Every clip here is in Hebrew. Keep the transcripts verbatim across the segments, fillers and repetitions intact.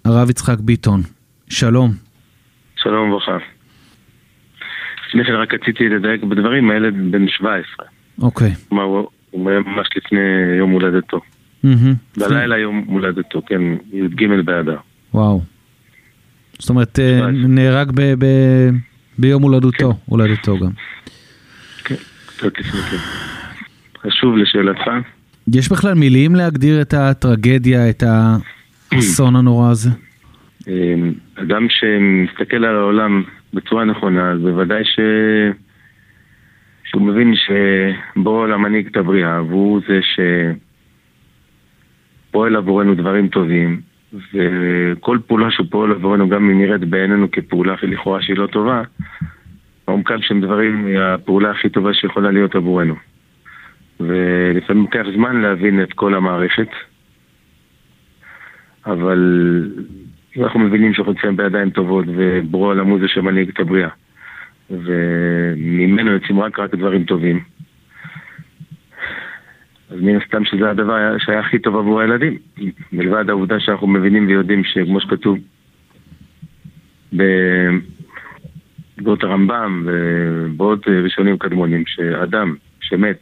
הרב יצחק ביטון. שלום. שלום וברכה. לפני כן רק רציתי לדייק בדברים, הילד בן שבע עשרה. אוקיי. כלומר, הוא ממש לפני יום הולדתו. בלילה יום הולדתו, כן, י"ג באדר. וואו. זאת אומרת, נהרג ביום הולדתו, הולדתו גם. כן, קצת לפני כן. חשוב לשאלתך. יש בכלל מילים להגדיר את הטרגדיה, את האסון הנורא הזה? אדם שמסתכל על העולם בצורה נכונה, אז בוודאי ש... שהוא מבין שבורא למנהיג את הבריאה, והוא זה שפועל עבורנו דברים טובים, וכל פעולה שפועל עבורנו, גם אם נראית בעינינו כפעולה לכאורה שהיא לא טובה, העומקם שהם דברים היא הפעולה הכי טובה שיכולה להיות עבורנו. ולפעמים לוקח זמן להבין את כל המערכת, אבל אם אנחנו מבינים שאנחנו נמצאים בידיים טובות, ובורא עולם הוא זה שמנהיג את הבריאה, וממנו יוצאים רק רק דברים טובים, אז מן הסתם שזה הדבר שהיה הכי טוב עבור הילדים, מלבד העובדה שאנחנו מבינים ויודעים שכמו שכתוב באות הרמב"ם ובאות ראשונים קדמונים, שאדם שמת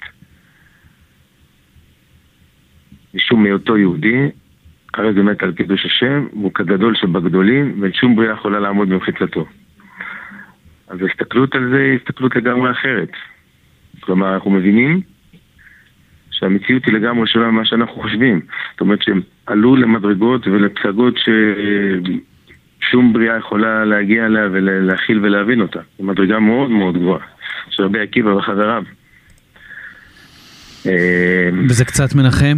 משום מאותו יהודי, הרי זה מת על קידוש השם, הוא כגדול שבגדולים, ושום בריאה יכולה לעמוד במחיצתו. אז ההסתכלות על זה היא הסתכלות לגמרי אחרת. כלומר, אנחנו מבינים שהמציאות היא לגמרי שונה ממה שאנחנו חושבים. זאת אומרת שהם עלו למדרגות ולפסגות ששום בריאה יכולה להגיע אליה ולהכיל ולהבין אותה. זו מדרגה מאוד מאוד גבוהה, של רבי עקיבא וחבריו. וזה קצת מנחם?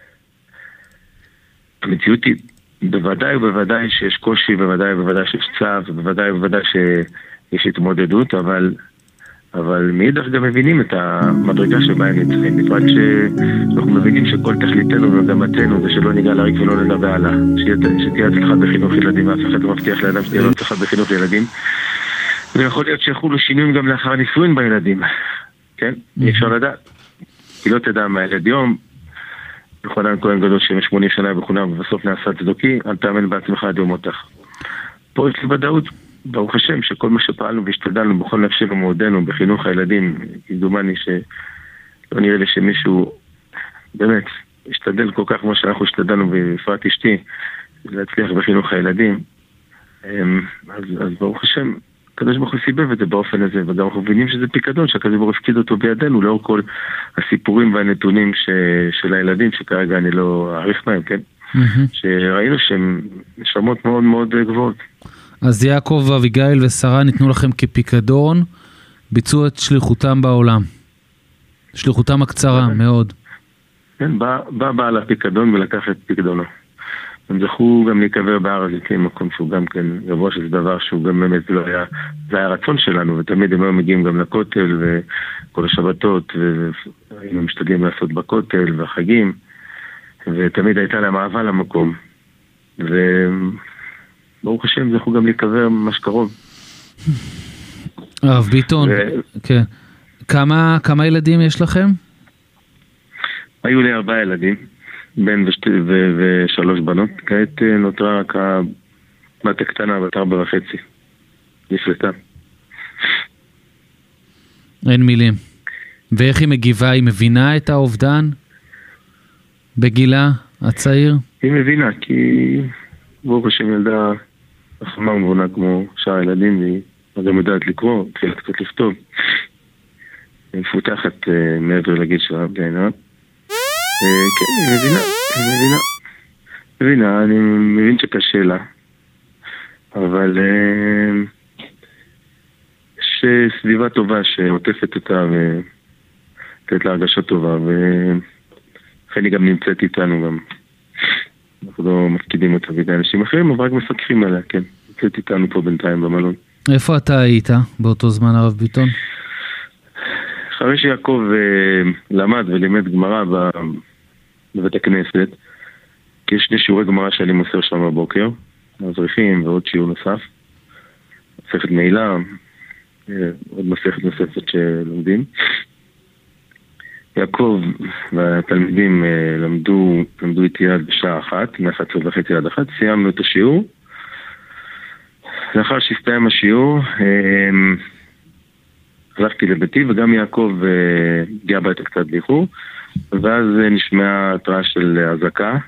המציאות היא בוודאי ובוודאי שיש קושי, בוודאי ובוודאי שיש צער, ובוודאי ובוודאי שיש התמודדות, אבל, אבל מאידך גם מבינים את המדרגה שבה הם נצחים, בפרט שאנחנו מבינים שכל תכליתנו ומגמתנו זה שלא ניגע לריק ולא נדע בעלה, שתהיה הצלחה בחינוך ילדים, ואף אחד לא מבטיח לאדם שתהיה לו הצלחה בחינוך ילדים, ויכול להיות שיחולו שינויים גם לאחר נישואין בילדים, כן? אי אפשר לדעת, כי לא תדע מה ילד יום, יוחנן כהן גדול שמונים שנה בכולם ובסוף נעשה צדוקי, אל תאמן בעצמך עד יום מותך. פה יש לי ודאות, ברוך השם, שכל מה שפעלנו והשתדלנו בכל נפשנו ומאודנו בחינוך הילדים, כדומני שלא נראה לי שמישהו באמת השתדל כל כך כמו שאנחנו השתדלנו בפרט אשתי להצליח בחינוך הילדים, אז, אז ברוך השם הקדוש ברוך הוא סיבב את זה באופן הזה, וגם אנחנו מבינים שזה פיקדון שהקדוש ברוך הוא הפקיד אותו בידינו לאור כל הסיפורים והנתונים ש... של הילדים, שכרגע אני לא אעריך בהם, כן? Mm-hmm. שראינו שהם נשמות מאוד מאוד גבוהות. אז יעקב ואביגיל ושרה ניתנו לכם כפיקדון, ביצעו את שליחותם בעולם. שליחותם הקצרה מאוד. כן, בא, בא בעל הפיקדון ולקח את פיקדונו. הם זכו גם להיקבר בהר הזיתים, מקום שהוא גם כן גבוה, שזה דבר שהוא גם באמת לא היה, זה היה רצון שלנו, ותמיד הם היו מגיעים גם לכותל וכל השבתות, והיינו משתדלים לעשות בכותל והחגים, ותמיד הייתה להם אהבה למקום, וברוך השם זכו גם להיקבר ממש קרוב. הרב ביטון, כן. כמה, כמה ילדים יש לכם? היו לי ארבעה ילדים. בן ושתי, ו- ושלוש בנות. כעת נותרה רק הבת הקטנה, בת ארבע וחצי. נפלטה. אין מילים. ואיך היא מגיבה? היא מבינה את האובדן? בגילה הצעיר? היא מבינה, כי ברוך השם ילדה חכמה ומבונה כמו שאר הילדים, והיא גם יודעת לקרוא, התחילה קצת לכתוב. היא מפותחת uh, מעבר לגיל שלה בעיניו. כן, אני מבינה, אני מבינה, מבינה, אני מבין שקשה לה, אבל יש סביבה טובה שעוטפת אותה ותת לה הרגשה טובה, ולכן היא גם נמצאת איתנו גם. אנחנו לא מפקידים אותה בידי אנשים אחרים, אבל רק מפקחים עליה, כן. נמצאת איתנו פה בינתיים במלון. איפה אתה היית באותו זמן, הרב ביטון? אחרי שיעקב למד ולימד גמרא בבית הכנסת, כי יש שני שיעורי גמרא שאני מוסר שם בבוקר, מזריחים ועוד שיעור נוסף, מסכת מעילה, עוד מסכת נוספת שלומדים. יעקב והתלמידים למדו, למדו איתי עד בשעה אחת, מ-אחת עשרה וחצי עד אחת, סיימנו את השיעור. לאחר שהסתיים השיעור, הלכתי לביתי, וגם יעקב הגיע ביתה קצת באיחור, ואז נשמעה התראה של הזקה,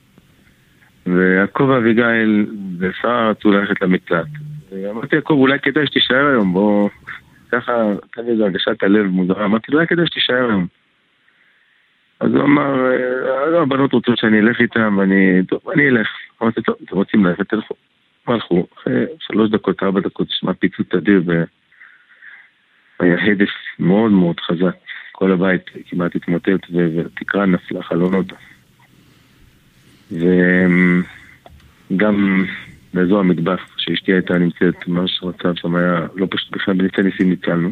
ויעקב ואביגיל ושרה רצו ללכת למקלט. אמרתי, יעקב, אולי כדאי שתישאר היום, בוא, ככה, כאן איזו הרגשת הלב מוזרה, אמרתי, אולי כדאי שתישאר היום. אז הוא אמר, הבנות רוצות שאני אלך איתם, ואני, טוב, אני אלך. אמרתי, טוב, אתם רוצים ללכת, תלכו. הלכו, אחרי שלוש דקות, ארבע דקות, שמע פיצוץ אדיר, והיה הדף מאוד מאוד חזק. כל הבית כמעט התמוטט, ותקרה נפלה חלונות. וגם באזור המטבח, שאשתי הייתה נמצאת, ממש מצב שם היה לא פשוט בכלל, בניסי ניסים ניצלנו.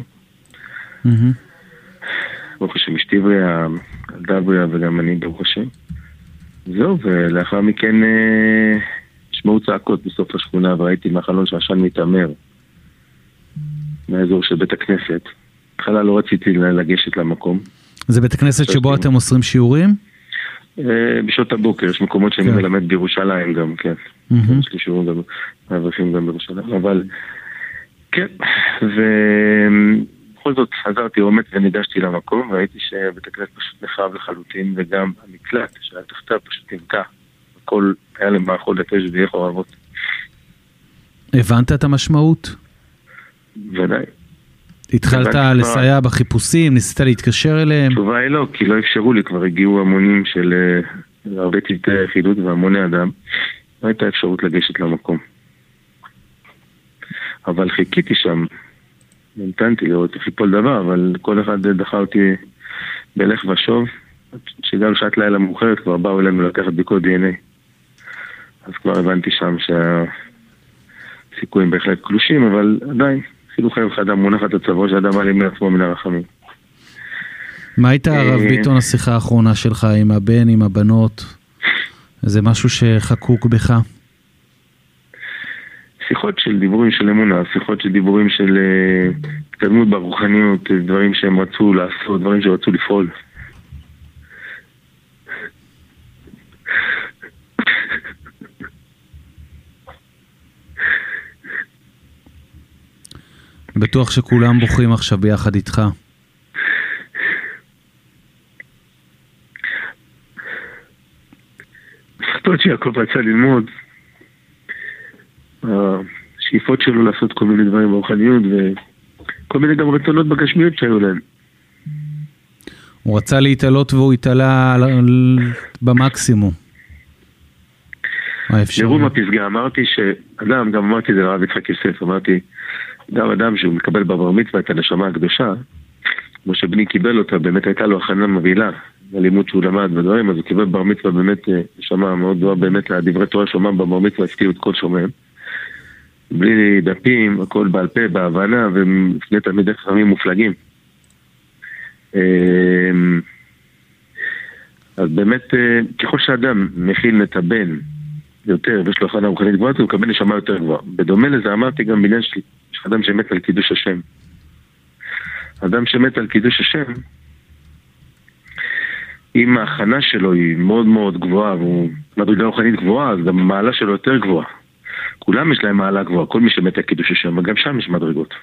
ברוך השם, אשתי בריאה, ילדה בריאה, וגם אני ברוך השם. זהו, ולאחר מכן שמעו צעקות בסוף השכונה, וראיתי מהחלון שעשן מתאמר מהאזור של בית הכנסת. בכלל לא רציתי לגשת למקום. זה בית הכנסת שבו אתם עושים שיעורים? בשעות הבוקר, יש מקומות שאני מלמד בירושלים גם, כן. יש לי שיעורים גם, מעברכים גם בירושלים, אבל כן, ובכל זאת חזרתי עומד וניגשתי למקום, והייתי שבית הכנסת פשוט נחרב לחלוטין, וגם המקלט שהיה תחתיו פשוט נמקע. הכל היה למערכות לתש ויהיה חורבות. הבנת את המשמעות? ודאי. התחלת לסייע בחיפושים, ניסית להתקשר אליהם? התשובה היא לא, כי לא אפשרו לי, כבר הגיעו המונים של הרבה צוותי יחידות והמוני אדם, לא הייתה אפשרות לגשת למקום. אבל חיכיתי שם, נמתנתי לראות איך יפול דבר, אבל כל אחד דחה אותי בלך ושוב, שהגענו שעת לילה מאוחרת, כבר באו אלינו לקחת בדיקות די אן איי. אז כבר הבנתי שם שהסיכויים בהחלט קלושים, אבל עדיין, חילוך חיים חדם מונחת הצבו שאדם עלים לעצמו מן הרחמים. מה הייתה הרב ביטון השיחה האחרונה שלך עם הבן, עם הבנות? זה משהו שחקוק בך? שיחות של דיבורים של אמונה, שיחות של דיבורים של התקדמות ברוחניות, דברים שהם רצו לעשות, דברים שרצו לפעול. בטוח שכולם בוחרים עכשיו ביחד איתך. השפעות שיעקב רצה ללמוד, השאיפות שלו לעשות כל מיני דברים ברוחניות, וכל מיני גם רצונות בגשמיות שהיו להם. הוא רצה להתעלות והוא התעלה במקסימום. ברום הפסגה, אמרתי שאדם, גם אמרתי זה לרב יצחק יוסף, אמרתי, גם אדם שהוא מקבל בבר מצווה את הנשמה הקדושה, כמו שבני קיבל אותה, באמת הייתה לו הכנה מבהילה, הלימוד שהוא למד ודברים, אז הוא קיבל בר מצווה באמת נשמה מאוד גדולה, באמת הדברי תורה שומם בבר מצווה הפתיעו את כל שומם, בלי דפים, הכל בעל פה, בהבנה, ולפני תלמידי חכמים מופלגים. אז באמת, ככל שאדם מכין את הבן יותר, ויש לו הכנה רוחנית גבוהה, הוא מקבל נשמה יותר גבוהה. בדומה לזה אמרתי גם בעניין שלי, שאדם שמת על קידוש השם. אדם שמת על קידוש השם, אם ההכנה שלו היא מאוד מאוד גבוהה, והוא מדרגה רוחנית גבוהה, אז גם המעלה שלו יותר גבוהה. כולם יש להם מעלה גבוהה, כל מי שמת על קידוש השם, וגם שם יש מדרגות.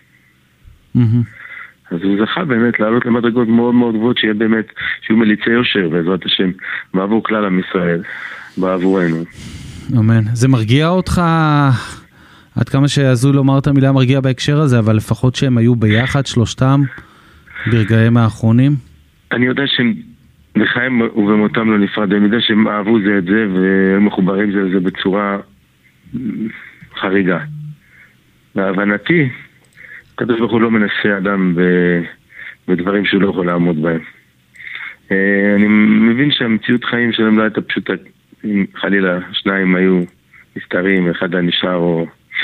אז הוא זכה באמת לעלות למדרגות מאוד מאוד גבוהות, שיהיה באמת, שיהיו מליצי יושר, בעזרת השם, בעבור כלל עם ישראל, בעבורנו. אמן. זה מרגיע אותך, עד כמה שעזוי לומר את המילה מרגיע בהקשר הזה, אבל לפחות שהם היו ביחד, שלושתם, ברגעים האחרונים? אני יודע שהם בחיים ובמותם לא נפרד, אני יודע שהם אהבו זה את זה, והם מחוברים זה לזה בצורה חריגה. להבנתי, הקדוש ברוך הוא לא מנסה אדם בדברים שהוא לא יכול לעמוד בהם. אני מבין שהמציאות חיים שלהם לא הייתה פשוטה, אם חלילה שניים היו מסתרים, אחד היה נשאר או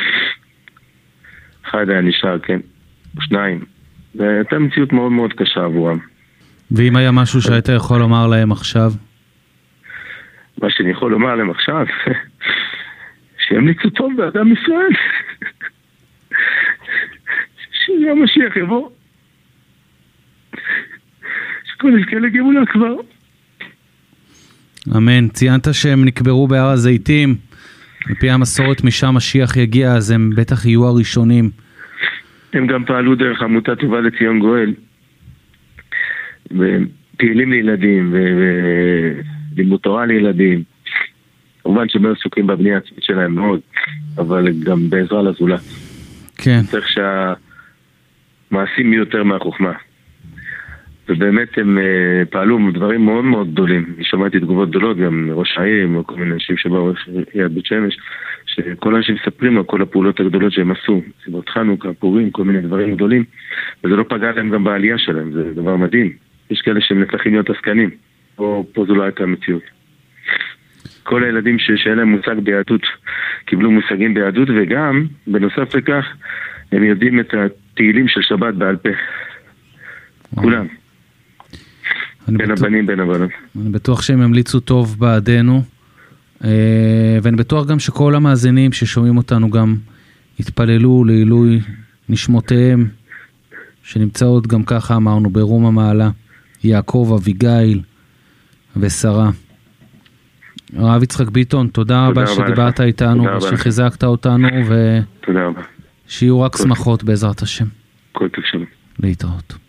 אחד היה נשאר, כן, שניים. זו הייתה מציאות מאוד מאוד קשה עבורם. ואם היה משהו שהיית יכול לומר להם עכשיו? מה שאני יכול לומר להם עכשיו, שימליצו טוב באדם ישראל. שהמשיח יבוא. ונזכה לגאולה כבר. אמן. ציינת שהם נקברו בהר הזיתים, לפי המסורת משם משיח יגיע, אז הם בטח יהיו הראשונים. הם גם פעלו דרך עמותת טובה לציון גואל, ופעילים לילדים, ולימוד תורה לילדים. כמובן שהם עסוקים בבנייה העצמית שלהם מאוד, אבל גם בעזרה לזולת. כן. צריך שהמעשים יהיו יותר מהחוכמה. ובאמת הם פעלו דברים מאוד מאוד גדולים. אני שמעתי תגובות גדולות, גם ראש העיר, כל מיני אנשים שבאו יד בית שמש, שכל אנשים מספרים על כל הפעולות הגדולות שהם עשו, סיבות חנוכה, פורים, כל מיני דברים גדולים, וזה לא פגע להם גם בעלייה שלהם, זה דבר מדהים. יש כאלה שהם נצטרכים להיות עסקנים, פה, פה זו לא הייתה המציאות. כל הילדים ש... שאין להם מושג ביהדות, קיבלו מושגים ביהדות, וגם, בנוסף לכך, הם יודעים את התהילים של שבת בעל פה. כולם. בין הבנים, בין הבנות. אני בטוח שהם ימליצו טוב בעדנו, ואני בטוח גם שכל המאזינים ששומעים אותנו גם התפללו לעילוי נשמותיהם, שנמצאות גם ככה אמרנו ברום המעלה, יעקב, אביגיל ושרה. הרב יצחק ביטון, תודה רבה שדיברת איתנו ושחיזקת אותנו, ושיהיו רק שמחות בעזרת השם. כל טוב שלום. להתראות.